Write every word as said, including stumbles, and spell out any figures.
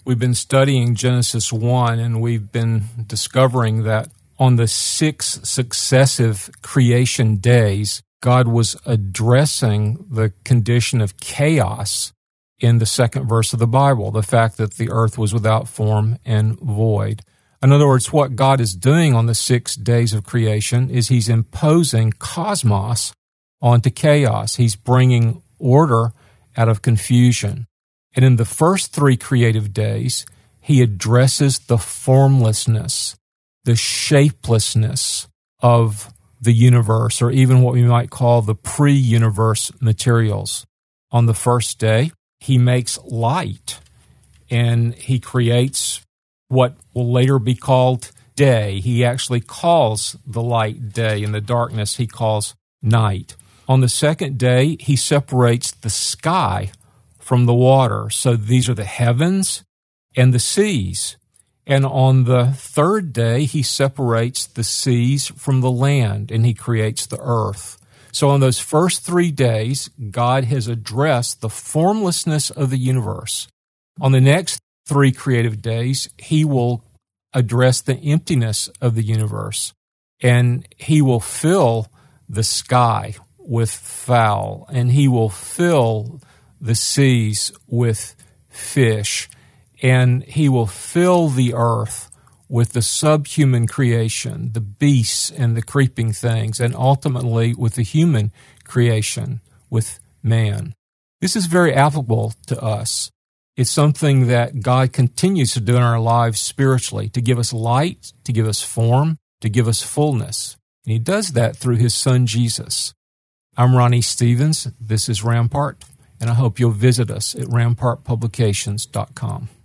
We've been studying Genesis one, and we've been discovering that on the six successive creation days, God was addressing the condition of chaos in the second verse of the Bible, the fact that the earth was without form and void. In other words, what God is doing on the six days of creation is he's imposing cosmos onto chaos. He's bringing order out of confusion. And in the first three creative days, he addresses the formlessness, the shapelessness of the universe, or even what we might call the pre-universe materials. On the first day, he makes light, and he creates what will later be called day. He actually calls the light day, and the darkness he calls night. On the second day, he separates the sky from the water. So these are the heavens and the seas. And on the third day, he separates the seas from the land, and he creates the earth. So on those first three days, God has addressed the formlessness of the universe. On the next three creative days, he will address the emptiness of the universe, and he will fill the sky with fowl, and he will fill the seas with fish, and he will fill the earth with the subhuman creation, the beasts and the creeping things, and ultimately with the human creation, with man. This is very applicable to us. It's something that God continues to do in our lives spiritually, to give us light, to give us form, to give us fullness. And he does that through his son, Jesus. I'm Ronnie Stevens. This is Rampart, and I hope you'll visit us at rampart publications dot com.